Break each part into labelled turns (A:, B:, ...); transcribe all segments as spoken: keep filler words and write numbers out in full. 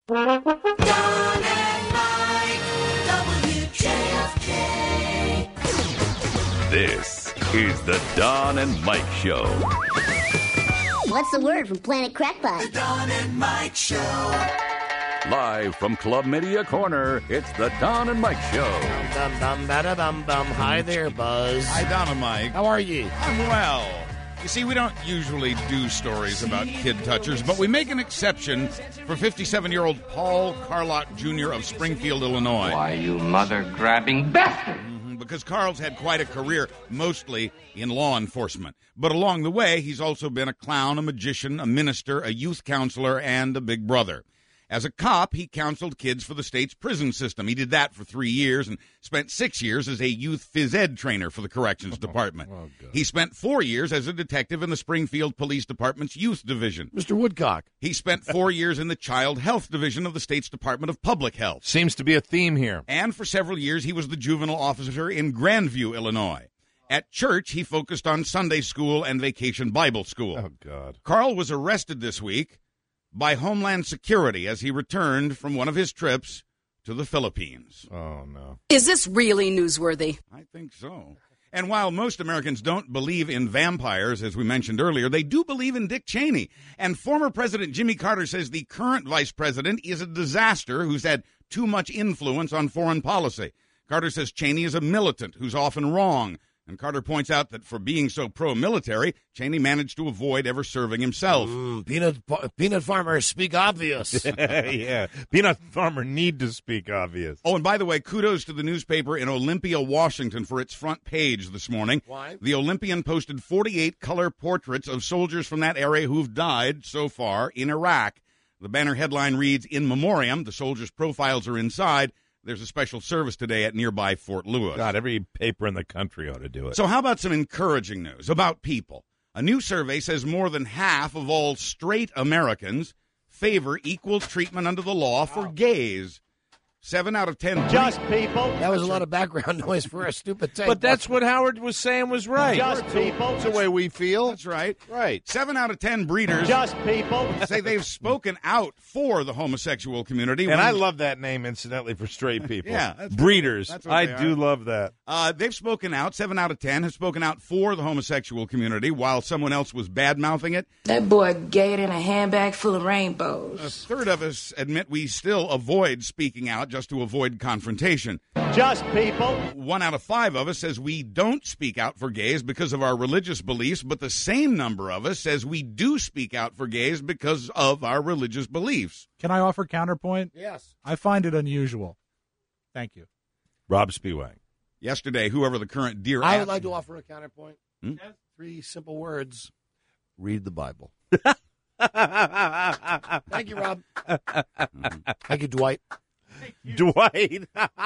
A: Don and Mike, W J F K.
B: This is the Don and Mike Show.
C: What's the word from Planet Crackpot?
A: The Don and Mike Show.
B: Live from Club Media Corner, it's the Don and Mike Show.
D: Dum dum bada bum bum. Hi there, Buzz.
E: Hi, Don and Mike.
D: How are you?
E: I'm well. You see, we don't usually do stories about kid touchers, but we make an exception for fifty-seven-year-old Paul Carlock Junior of Springfield, Illinois.
F: Why, you mother-grabbing bastard!
E: Mm-hmm, because Carl's had quite a career, mostly in law enforcement. But along the way, he's also been a clown, a magician, a minister, a youth counselor, and a big brother. As a cop, he counseled kids for the state's prison system. He did that for three years and spent six years as a youth phys ed trainer for the corrections department.
D: Oh,
E: he spent four years as a detective in the Springfield Police Department's youth division.
D: Mister Woodcock.
E: He spent four years in the child health division of the state's Department of Public Health.
G: Seems to be a theme here.
E: And for several years, he was the juvenile officer in Grandview, Illinois. At church, he focused on Sunday school and vacation Bible school.
G: Oh, God.
E: Carl was arrested this week by Homeland Security as he returned from one of his trips to the Philippines.
G: Oh, no.
H: Is this really newsworthy?
E: I think so. And while most Americans don't believe in vampires, as we mentioned earlier, they do believe in Dick Cheney. And former President Jimmy Carter says the current vice president is a disaster who's had too much influence on foreign policy. Carter says Cheney is a militant who's often wrong. And Carter points out that for being so pro-military, Cheney managed to avoid ever serving himself.
D: Mm, peanut peanut farmers speak obvious.
G: Yeah, peanut farmer need to speak obvious.
E: Oh, and by the way, kudos to the newspaper in Olympia, Washington for its front page this morning.
D: Why?
E: The Olympian posted forty-eight color portraits of soldiers from that area who've died so far in Iraq. The banner headline reads, "In Memoriam." The soldiers' profiles are inside. There's a special service today at nearby Fort Lewis.
G: God, every paper in the country ought to do it.
E: So how about some encouraging news about people? A new survey says more than half of all straight Americans favor equal treatment under the law for gays. Seven out of ten.
I: Just people.
D: That was a lot of background noise for a stupid tape.
G: But that's what Howard was saying was right.
I: Just people.
G: That's the way we feel.
E: That's right.
G: Right.
E: Seven out of ten breeders
I: Just people.
E: say they've spoken out for the homosexual community.
G: And
E: when-
G: I love that name, incidentally, for straight people.
E: Yeah, that's-
G: Breeders.
E: that's what
G: I
E: they
G: do
E: are.
G: love that.
E: Uh, they've spoken out. Seven out of ten have spoken out for the homosexual community, while someone else was bad-mouthing it.
J: That boy gay in a handbag full of
E: A
J: rainbows.
E: third of us admit we still avoid speaking out just to avoid confrontation.
I: Just people.
E: One out of five of us says we don't speak out for gays because of our religious beliefs, but the same number of us says we do speak out for gays because of our religious beliefs.
K: Can I offer counterpoint?
D: Yes.
K: I find it unusual. Thank you.
G: Rob Spiewak.
E: Yesterday, whoever the current Dear
D: I
E: Ab-
D: would like to offer a counterpoint.
E: Hmm?
D: Three simple words. Read the Bible. Thank you, Rob. Thank you, Dwight.
G: Dwight.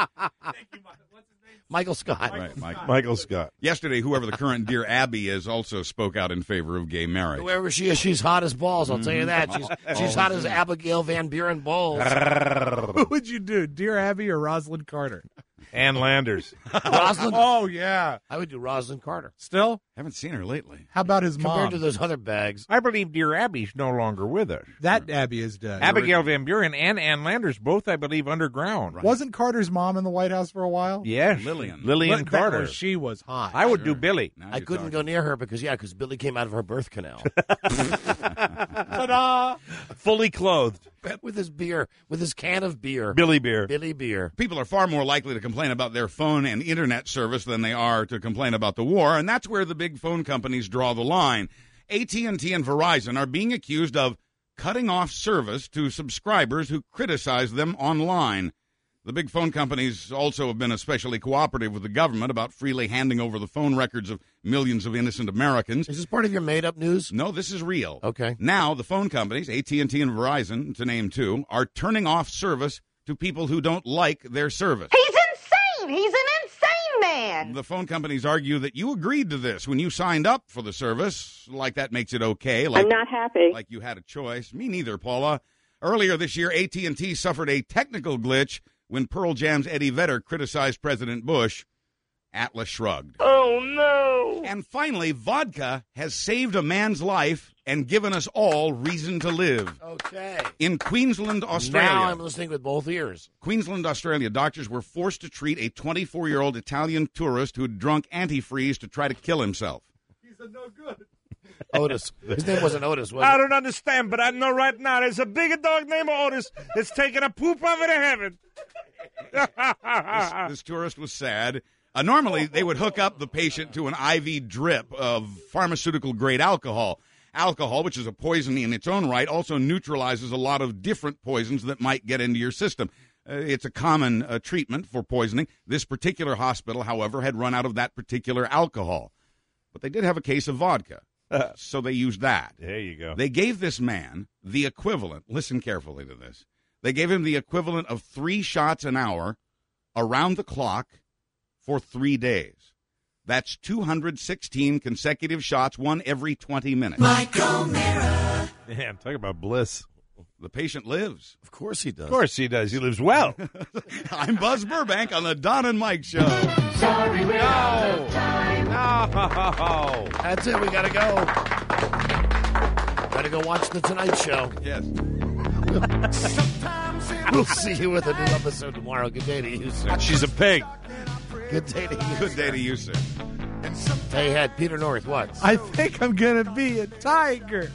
D: Michael Scott.
E: Right, Mike.
G: Michael Scott.
E: Yesterday, whoever the current Dear Abby is also spoke out in favor of gay marriage.
D: Whoever she is, she's hot as balls, I'll tell you that. She's she's hot as Abigail Van Buren Bowles.
K: Who would you do, Dear Abby or Rosalind Carter?
G: Ann Landers.
D: Rosalind?
K: Oh, yeah.
D: I would do Rosalind Carter.
K: Still?
E: Haven't seen her lately.
K: How about his
D: Compared
K: mom?
D: to those other bags.
G: I believe Dear Abby's no longer with us.
K: That Abby is dead.
G: Abigail Van Buren and Ann Landers, both, I believe, underground.
K: Wasn't Carter's mom in the White House for a while?
G: Yes.
E: Lillian.
G: Lillian
K: But that
G: Carter.
K: was- she was hot.
G: I would
E: Sure.
G: do Billy.
E: Now
D: I
E: you're
D: couldn't go
E: talking.
D: near her because, yeah, because Billy came out of her birth canal.
K: Ta-da!
G: Fully clothed.
D: with his beer, with his can of beer.
G: Billy Beer.
D: Billy Beer.
E: People are far more likely to complain about their phone and internet service than they are to complain about the war, and that's where the big phone companies draw the line. A T and T and Verizon are being accused of cutting off service to subscribers who criticize them online. The big phone companies also have been especially cooperative with the government about freely handing over the phone records of millions of innocent Americans.
D: Is this part of your made-up news?
E: No, this is real.
D: Okay.
E: Now, the phone companies, A T and T and Verizon, to name two, are turning off service to people who don't like their service.
L: He's insane! He's an insane man!
E: The phone companies argue that you agreed to this when you signed up for the service, like that makes it okay. Like,
L: I'm not happy.
E: Like you had a choice. Me neither, Paula. Earlier this year, A T and T suffered a technical glitch when Pearl Jam's Eddie Vedder criticized President Bush. Atlas shrugged.
L: Oh, no!
E: And finally, vodka has saved a man's life and given us all reason to live.
D: Okay.
E: In Queensland, Australia.
D: Now I'm listening with both ears.
E: Queensland, Australia, doctors were forced to treat a twenty-four-year-old Italian tourist who had drunk antifreeze to try to kill himself.
K: He's a no good.
D: Otis. His name wasn't Otis, was
G: I
D: it?
G: don't understand, but I know right now there's a bigger dog named Otis that's taking a poop over to heaven.
E: this, this tourist was sad. Uh, normally, they would hook up the patient to an I V drip of pharmaceutical-grade alcohol. Alcohol, which is a poison in its own right, also neutralizes a lot of different poisons that might get into your system. Uh, it's a common uh, treatment for poisoning. This particular hospital, however, had run out of that particular alcohol. But they did have a case of vodka, so they used that.
G: There you go.
E: They gave this man the equivalent, listen carefully to this, they gave him the equivalent of three shots an hour around the clock for three days. That's two hundred sixteen consecutive shots, one every twenty minutes.
A: Mike O'Meara.
G: Damn, talk about bliss.
E: The patient lives.
D: Of course he does.
G: Of course he does. He lives well.
E: I'm Buzz Burbank on the Don and Mike Show.
A: Sorry, we're out
G: No.
A: of time.
G: No.
D: That's it. We got to go. Got to go watch The Tonight Show.
E: Yes.
D: We'll see you with a new episode tomorrow. Good day to you, sir.
G: She's a pig.
D: Good day to you.
E: Good day to you, sir.
D: Hey, had Peter North, what?
K: I think I'm going to be a tiger.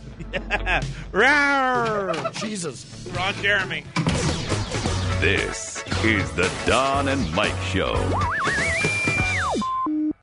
G: Rawr.
D: Jesus.
G: Ron Jeremy.
B: This is the Don and Mike Show.